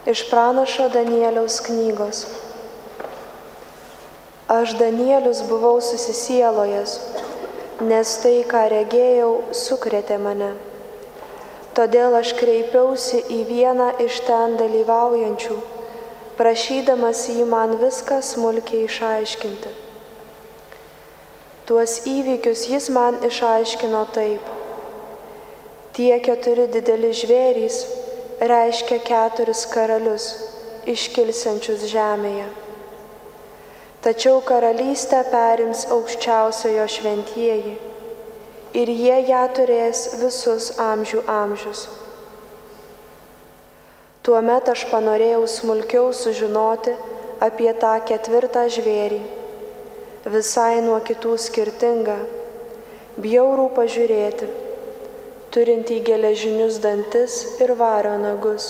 Iš pranašo Danieliaus knygos. Aš Danielius buvau susisielojęs, nes tai, ką regėjau, sukrėtė mane. Todėl aš kreipiausi į vieną iš ten dalyvaujančių, prašydamas jį man viską smulkiai išaiškinti. Tuos įvykius jis man išaiškino taip. Tie 4 dideli žvėrys reiškia 4 karalius, iškilsiančius žemėje. Tačiau karalystę perims aukščiausiojo šventieji ir jie ją turės visus amžių amžius. Tuomet aš panorėjau smulkiau sužinoti apie tą 4 žvėrį, visai nuo kitų skirtingą, bjaurų pažiūrėti, turintį geležinius dantis ir vario nagus,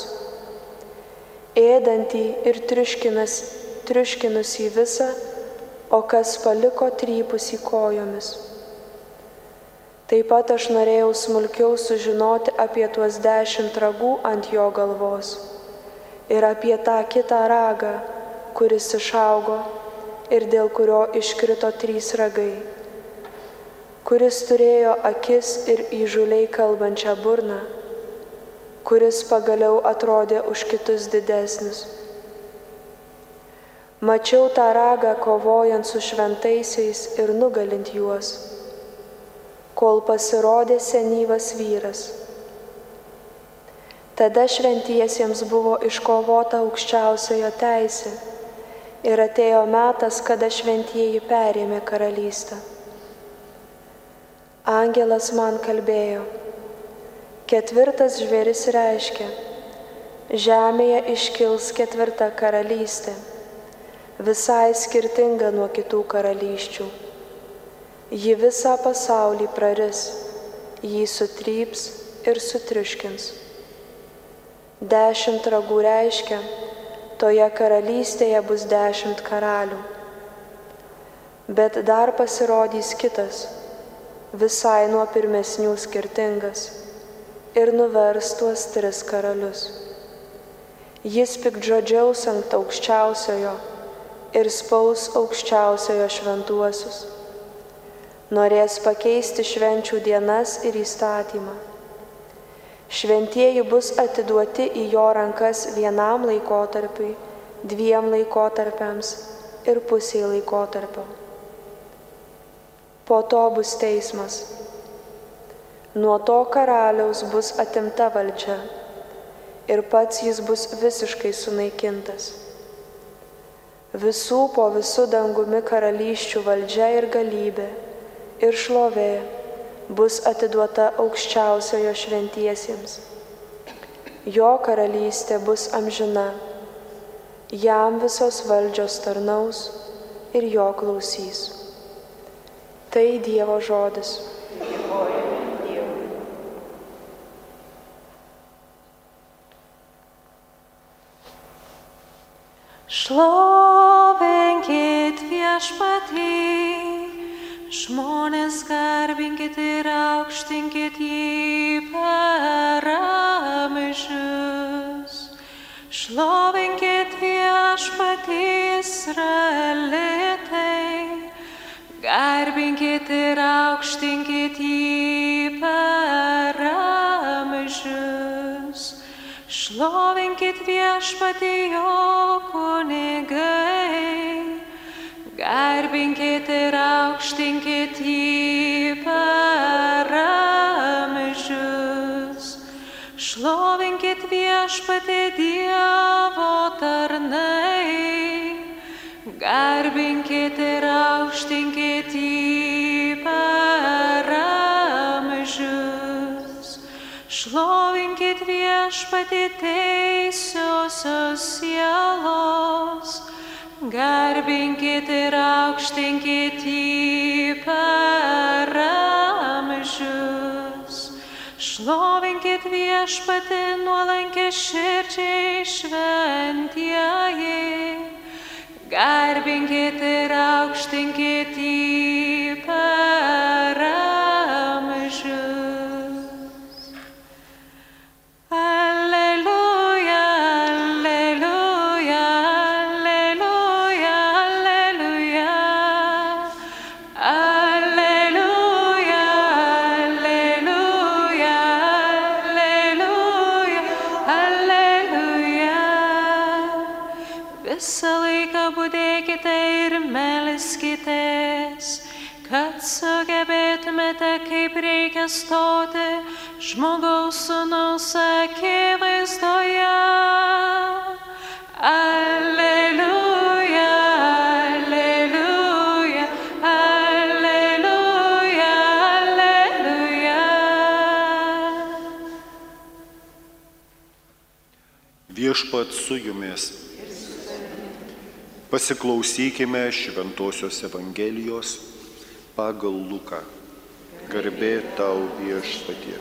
ėdantį ir triuškinusį visą, o kas paliko trypusį kojomis. Taip pat aš norėjau smulkiau sužinoti apie tuos 10 ragų ant jo galvos ir apie tą kitą ragą, kuris išaugo ir dėl kurio iškrito 3 ragai, kuris turėjo akis ir įžūliai kalbančią burną, kuris pagaliau atrodė už kitus didesnis. Mačiau tą ragą kovojant su šventaisiais ir nugalint juos, kol pasirodė senyvas vyras. Tada šventiesiems buvo iškovota aukščiausiojo teisė ir atėjo metas, kada šventieji perėmė karalystę. Angelas man kalbėjo, 4 žvėris reiškia, žemėje iškils 4 karalystė, visai skirtinga nuo kitų karalysčių. Ji visą pasaulį praris, jį sutryps ir sutriuškins. 10 ragų reiškia, toje karalystėje bus 10 karalių. Bet dar pasirodys kitas, visai nuo pirmesnių skirtingas, ir nuvers tuos 3 karalius. Jis piktžodžiaus ant aukščiausiojo ir spaus aukščiausiojo šventuosius. Norės pakeisti švenčių dienas ir įstatymą. Šventieji bus atiduoti į jo rankas vienam laikotarpiui, 2 laikotarpiams ir pusiai laikotarpio. Po to bus teismas. Nuo to karaliaus bus atimta valdžia ir pats jis bus visiškai sunaikintas. Visų po visų dangumi karalysčių valdžia ir galybė ir šlovė bus atiduota aukščiausiojo šventiesiems. Jo karalystė bus amžina, jam visos valdžios tarnaus ir jo klausys. Tai Dievo žodis. Dėkojame Dievui. Šlovinkit Viešpatį, žmonės garbinkit ir aukštinkit jį per amžius. Šlovinkit Viešpatį Izraelitai, garbinkit ir aukštinkit jį per amžius. Šlovinkit Viešpatį jo kunigai, garbinkit ir aukštinkit jį per amžius. Šlovinkit Viešpatį Dievo tarnai, garbinkit ir aukštinkit jį per amžius. Šlovinkit Viešpatį teisiosios sielos, garbinkit ir aukštinkit jį per amžius. Šlovinkit Viešpatį nuolankiaširdžiai šventieji, garbinkit ir aukštinkit jį per amžius. Alleluja, alleluja. Visą laiką budėkite ir melskitės, kad sugebėtumėte kaip reikia stoti žmogaus sūnaus akivaizdoje. Alleluja, alleluja, alleluja, alleluja. Viešpat su jumis. Pasiklausykime Šventosios Evangelijos pagal Luką. Garbė tau, Viešpatie.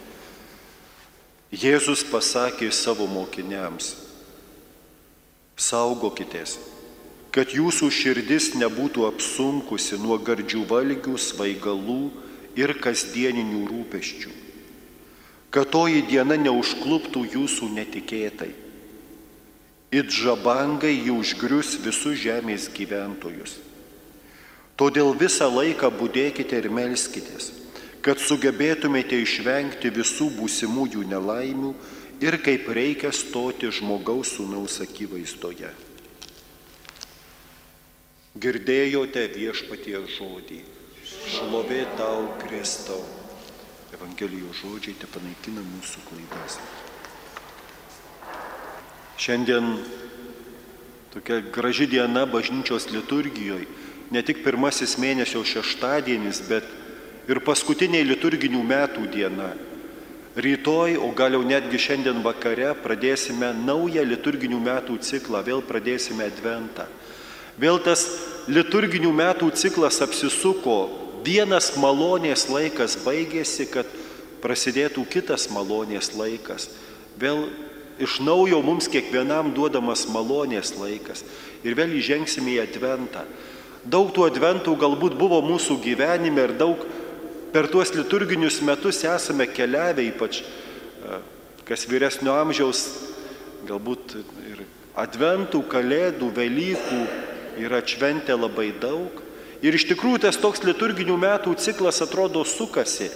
Jėzus pasakė savo mokiniams: saugokitės, kad jūsų širdis nebūtų apsunkusi nuo gardžių valgių, svaigalų ir kasdieninių rūpesčių, kad toji diena neužkluptų jūsų netikėtai. It žabangai jį užgrius visus žemės gyventojus. Todėl visą laiką budėkite ir melskitės, kad sugebėtumėte išvengti visų būsimųjų nelaimių ir kaip reikia stoti žmogaus sūnaus akivaizdoje. Girdėjote Viešpaties žodį. Šlovė tau, Kristau. Evangelijos žodžiai tepanaikina mūsų klaidas. Šiandien tokia graži diena bažnyčios liturgijoje, ne tik pirmasis mėnesio šeštadienis, bet ir paskutiniai liturginių metų diena. Rytoj, o gal jau netgi šiandien vakare pradėsime naują liturginių metų ciklą, vėl pradėsime Adventą. Vėl tas liturginių metų ciklas apsisuko, vienas malonės laikas baigėsi, kad prasidėtų kitas malonės laikas. Vėl iš naujo mums kiekvienam duodamas malonės laikas ir vėl įžengsime į Adventą. Daug tų Adventų galbūt buvo mūsų gyvenime ir daug per tuos liturginius metus esame keliavę, ypač kas vyresnio amžiaus, galbūt ir Adventų, Kalėdų, Velykų yra atšventę labai daug. Ir iš tikrųjų tas toks liturginių metų ciklas atrodo sukasi.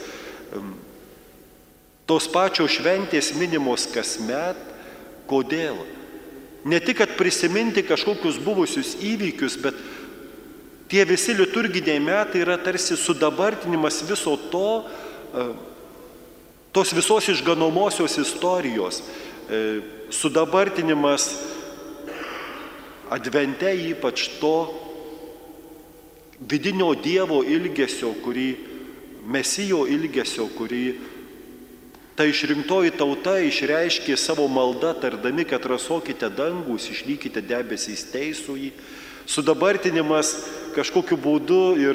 Tos pačios šventės minimos kasmet. Kodėl? Ne tik, kad prisiminti kažkokius buvusius įvykius, bet tie visi liturginiai metai yra tarsi sudabartinimas viso to, tos visos išganomosios istorijos, sudabartinimas Advente ypač to vidinio Dievo ilgesio, Mesijo ilgesio, kurį ta išrinktoji tauta išreiškė savo maldą, tardami, kad rasokite dangus, išlykite debesys teisųjį. Sudabartinimas kažkokiu būdu ir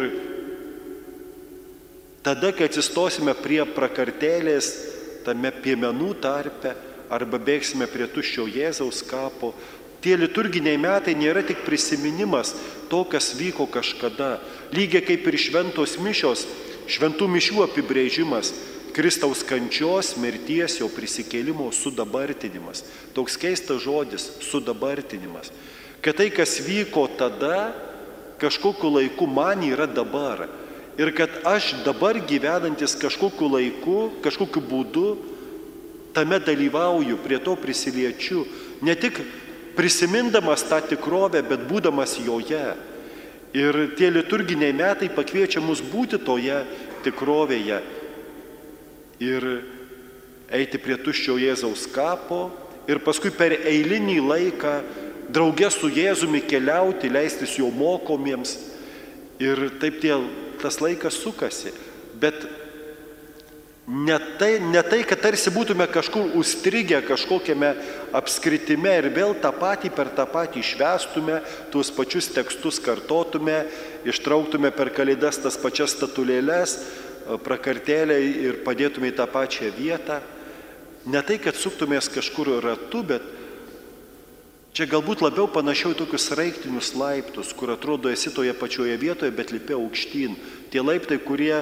tada, kai atsistosime prie prakartėlės tame piemenų tarpe arba bėgsime prie tuščio Jėzaus kapo, tie liturginiai metai nėra tik prisiminimas to, kas vyko kažkada. Lygiai kaip ir šventos mišios, šventų mišių apibrėžimas, Kristaus kančios, mirties, jo prisikėlimo sudabartinimas. Toks keistas žodis - sudabartinimas. Kad tai, kas vyko tada, kažkokiu laiku man yra dabar. Ir kad aš dabar gyvenantis kažkokiu laiku, kažkokiu būdu, tame dalyvauju, prie to prisiliečiu. Ne tik prisimindamas tą tikrovę, bet būdamas joje. Ir tie liturginiai metai pakviečia mus būti toje tikrovėje. Ir eiti prie tuščio Jėzaus kapo ir paskui per eilinį laiką drauge su Jėzumi keliauti, leistis jo mokomiems. Ir taip tas laikas sukasi. Bet ne tai, kad tarsi būtume kažkur užstrigę kažkokiame apskritime ir vėl tą patį per tą patį švęstume, tuos pačius tekstus kartotume, ištrauktume per Kalėdas tas pačias statulėles, prakartėlę ir padėtume į tą pačią vietą. Ne tai, kad suktumės kažkur ratu, bet čia galbūt labiau panašiau į tokius raiktinius laiptus, kur atrodo esi toje pačioje vietoje, bet lipi aukštyn. Tie laiptai, kurie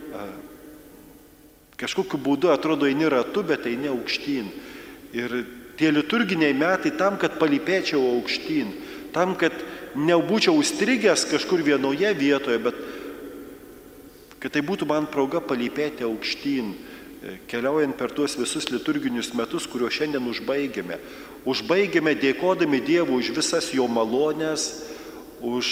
kažkokiu būdu atrodo eini ratu, bet eini aukštyn. Ir tie liturginiai metai tam, kad palypėčiau aukštyn, tam, kad nebūčiau užstrigęs kažkur vienoje vietoje, bet kad tai būtų man proga palypėti aukštyn, keliaujant per tuos visus liturginius metus, kuriuos šiandien užbaigėme. Užbaigėme dėkodami Dievui už visas jo malonės, už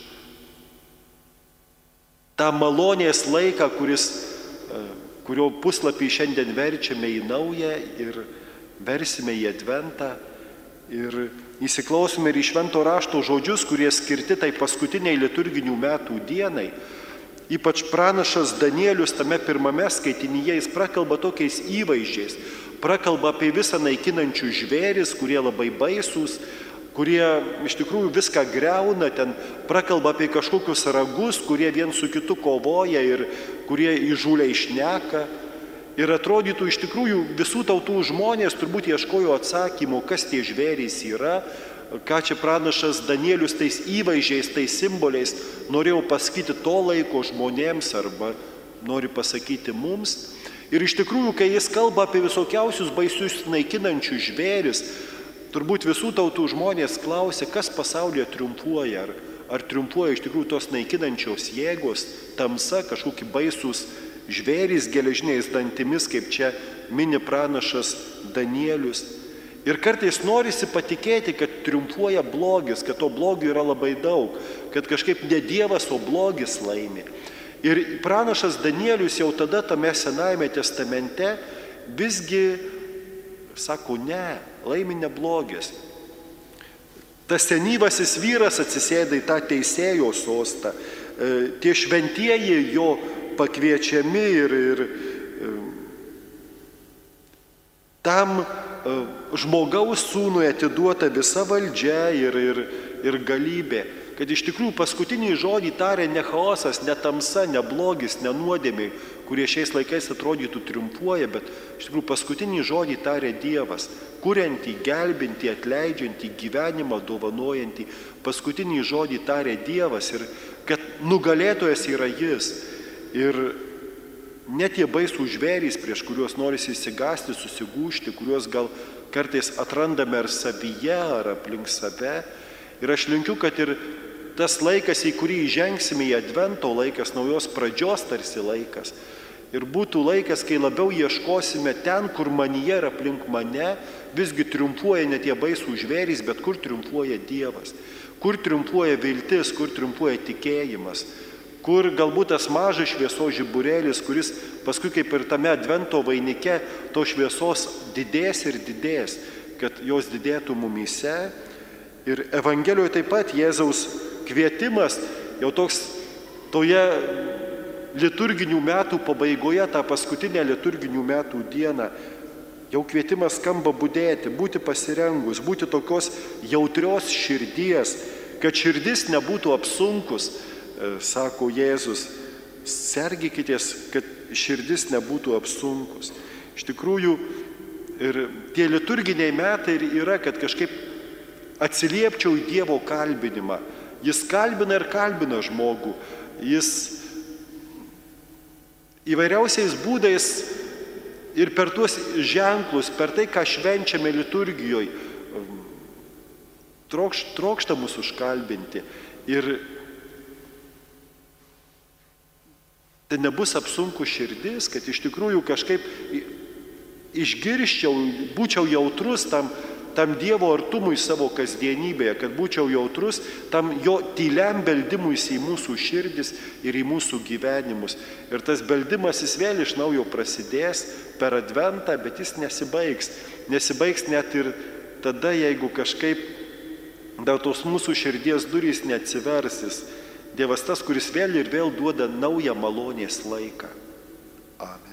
tą malonės laiką, kurio puslapį šiandien verčiame į naują ir versime į Adventą. Ir įsiklausome ir į Švento rašto žodžius, kurie skirti tai paskutiniai liturginių metų dienai. Ypač pranašas Danielius tame pirmame skaitinyje, jis prakalba tokiais įvaizdžiais, prakalba apie visą naikinančių žvėris, kurie labai baisūs, kurie iš tikrųjų viską greuna, ten prakalba apie kažkokius ragus, kurie vien su kitu kovoja ir kurie įžūliai šneka. Ir atrodytų iš tikrųjų visų tautų žmonės turbūt ieškojo atsakymų, kas tie žvėrys yra, ką čia pranašas Danielius tais įvaizdžiais, tais simboliais norėjo pasakyti to laiko žmonėms arba nori pasakyti mums. Ir iš tikrųjų, kai jis kalba apie visokiausius baisius naikinančius žvėris, turbūt visų tautų žmonės klausia, kas pasaulyje triumfuoja, ar triumfuoja iš tikrųjų tos naikinančios jėgos, tamsa, kažkokie baisūs žvėrys geležiniais dantimis, kaip čia mini pranašas Danielius. Ir kartais norisi patikėti, kad triumfuoja blogis, kad to blogio yra labai daug, kad kažkaip ne Dievas, o blogis laimi. Ir pranašas Danielius jau tada tame Senajame testamente visgi sako, ne, laimi ne blogis. Tas senyvasis vyras atsisėda į tą teisėjo sostą, tie šventieji jo pakviečiami ir tam žmogaus sūnui atiduota visa valdžia ir galybė, kad iš tikrųjų paskutinį žodį tarė ne chaosas, ne tamsa, ne blogis, ne nuodėmiai, kurie šiais laikais atrodytų triumfuoja, bet iš tikrųjų paskutinį žodį tarė Dievas, kuriantį, gelbintį, atleidžiantį, gyvenimą dovanojantį, paskutinį žodį tarė Dievas ir kad nugalėtojas yra Jis. Ir net tie baisų žvėrys, prieš kuriuos norisi įsigąsti, susigūžti, kuriuos gal kartais atrandame ar savyje, ar aplink save. Ir aš linkiu, kad ir tas laikas, į kurį įžengsime į Advento laikas, naujos pradžios tarsi laikas. Ir būtų laikas, kai labiau ieškosime ten, kur manyje ir aplink mane, visgi triumfuoja ne tie baisų žvėrys, bet kur triumfuoja Dievas. Kur triumfuoja viltis, kur triumfuoja tikėjimas. Kur galbūt tas mažas šviesos žiburėlis, kuris paskui kaip ir tame Advento vainike, to šviesos didės ir didės, kad jos didėtų mumyse. Ir Evangelijoje taip pat Jėzaus kvietimas, jau toks toje liturginių metų pabaigoje, tą paskutinę liturginių metų dieną, jau kvietimas skamba budėti, būti pasirengus, būti tokios jautrios širdies, kad širdis nebūtų apsunkus, sako Jėzus, sergėkitės, kad širdis nebūtų apsunkus. Iš tikrųjų, ir tie liturginiai metai yra, kad kažkaip atsiliepčiau į Dievo kalbinimą. Jis kalbina ir kalbina žmogų. Jis įvairiausiais būdais ir per tuos ženklus, per tai, ką švenčiame liturgijoje, trokšta mus užkalbinti. Ir tai nebus apsunku širdis, kad iš tikrųjų kažkaip išgirščiau, būčiau jautrus tam Dievo artumui savo kasdienybėje, kad būčiau jautrus tam jo tyliam beldimuisi į mūsų širdis ir į mūsų gyvenimus. Ir tas beldimas jis vėl iš naujo prasidės per Adventą, bet jis nesibaigs. Nesibaigs net ir tada, jeigu kažkaip dar tos mūsų širdies durys neatsiversis. Dievas tas, kuris vėl ir vėl duoda naują malonės laiką. Amen.